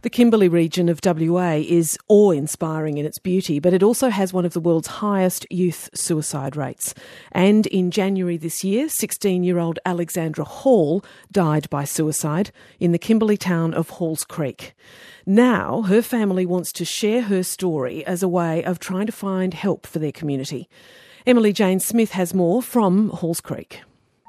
The Kimberley region of WA is awe-inspiring in its beauty, but it also has one of the world's highest youth suicide rates. And in January this year, 16-year-old Alexandra Hall died by suicide in the Kimberley town of Halls Creek. Now, her family wants to share her story as a way of trying to find help for their community. Emily Jane Smith has more from Halls Creek.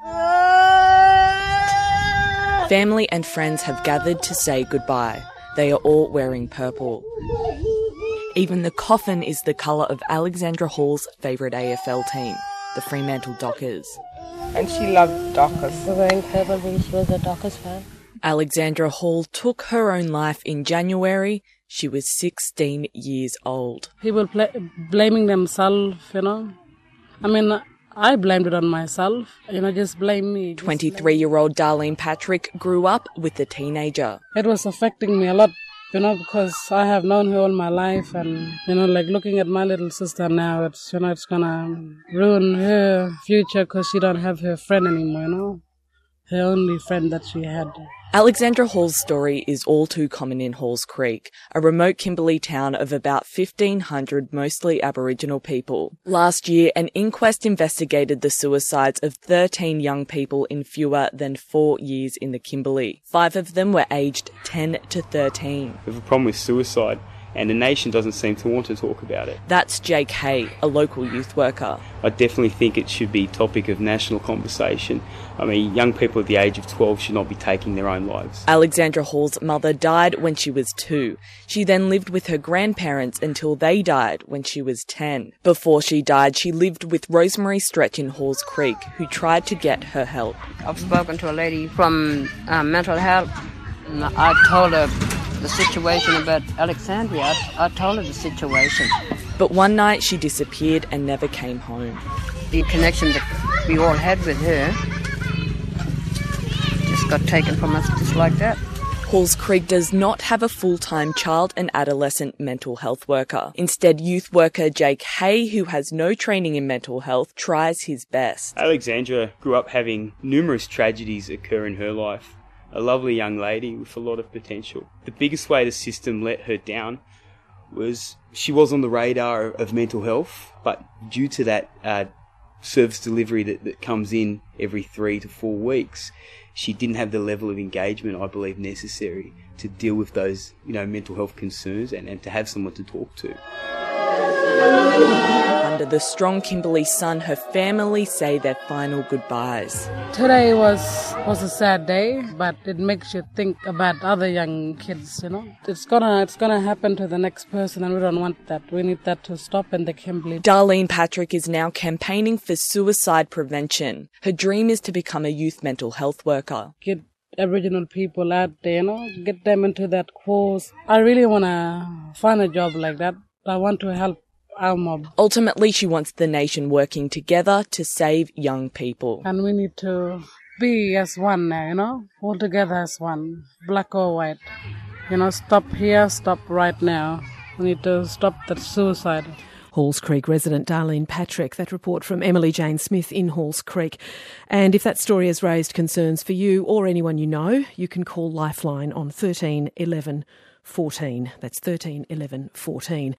Family and friends have gathered to say goodbye. They are all wearing purple. Even the coffin is the colour of Alexandra Hall's favourite AFL team, the Fremantle Dockers. And she loved Dockers. We're wearing purple because she was a Dockers fan. Alexandra Hall took her own life in January. She was 16 years old. People blaming themselves, I blamed it on myself, just blame me. 23-year-old Darlene Patrick grew up with a teenager. It was affecting me a lot, because I have known her all my life and, looking at my little sister now, it's gonna ruin her future because she don't have her friend anymore, her only friend that she had. Alexandra Hall's story is all too common in Halls Creek, a remote Kimberley town of about 1,500 mostly Aboriginal people. Last year, an inquest investigated the suicides of 13 young people in fewer than 4 years in the Kimberley. 5 of them were aged 10 to 13. We have a problem with suicide, and the nation doesn't seem to want to talk about it. That's Jake Hay, a local youth worker. I definitely think it should be topic of national conversation. Young people at the age of 12 should not be taking their own lives. Alexandra Hall's mother died when she was 2. She then lived with her grandparents until they died when she was 10. Before she died, she lived with Rosemary Stretch in Halls Creek, who tried to get her help. I've spoken to a lady from mental health, and I told her the situation about Alexandria. I told her the situation. But one night she disappeared and never came home. The connection that we all had with her just got taken from us just like that. Halls Creek does not have a full-time child and adolescent mental health worker. Instead, youth worker Jake Hay, who has no training in mental health, tries his best. Alexandra grew up having numerous tragedies occur in her life. A lovely young lady with a lot of potential. The biggest way the system let her down was she was on the radar of mental health, but due to that service delivery that comes in every 3 to 4 weeks, she didn't have the level of engagement I believe necessary to deal with those mental health concerns and to have someone to talk to. Under the strong Kimberley sun, her family say their final goodbyes. Today was a sad day, but it makes you think about other young kids, It's gonna happen to the next person, and we don't want that. We need that to stop in the Kimberley. Darlene Patrick is now campaigning for suicide prevention. Her dream is to become a youth mental health worker. Get Aboriginal people out there, get them into that course. I really want to find a job like that. I want to help our mob. Ultimately, she wants the nation working together to save young people. And we need to be as one now, all together as one, black or white. Stop here, stop right now. We need to stop that suicide. Halls Creek resident Darlene Patrick. That report from Emily Jane Smith in Halls Creek. And if that story has raised concerns for you or anyone you know, you can call Lifeline on 13 11 14. That's 13 11 14.